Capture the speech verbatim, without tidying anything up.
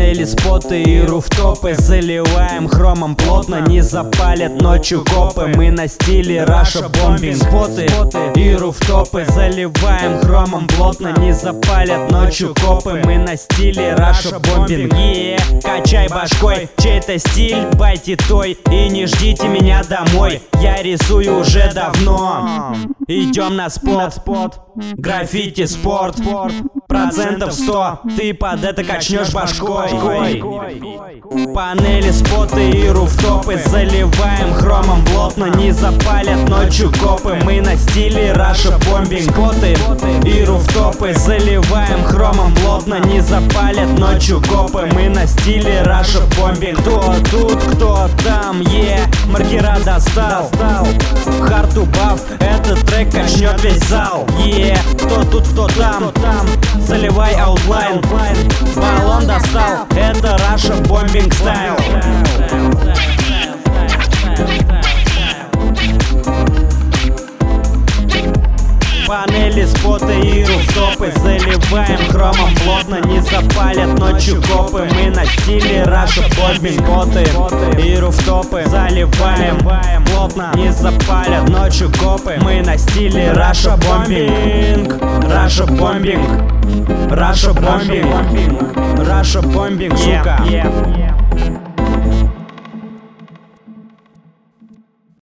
Панели, споты и руфтопы заливаем хромом плотно, не запалят ночью копы. Мы на стиле Russia Bombing. Споты и руфтопы заливаем хромом плотно, не запалят ночью копы. Мы на стиле Russia Bombing. Yeah. Качай башкой, чей-то стиль, байте той, и не ждите меня домой. Я рисую уже давно. Идем на спот, граффити спорт, процентов сто, ты под это качнешь башкой. Панели, споты и руфтопы заливаем хромом плотно, не запалят ночью копы. Мы на стиле Russia Bombing. Споты и руфтопы заливаем хромом плотно, не запалят ночью копы. Мы на стиле Russia Bombing. Кто тут, кто там, е, yeah. Маркера достал, hard to buff, этот трек качнет весь зал, е, yeah. Кто тут, кто там, заливай аутлайн, баллон достал, это Russia Bombing стайл. Панели, споты и руфтопы заливаем хромом плотно, не запалят ночью копы. Мы на стиле Russia Bombing. Споты и руфтопы заливаем плотно, не запалят ночью копы. Мы на стиле Russia Bombing. Russia Bombing. Russia Bombing. Russia Bombing, сука.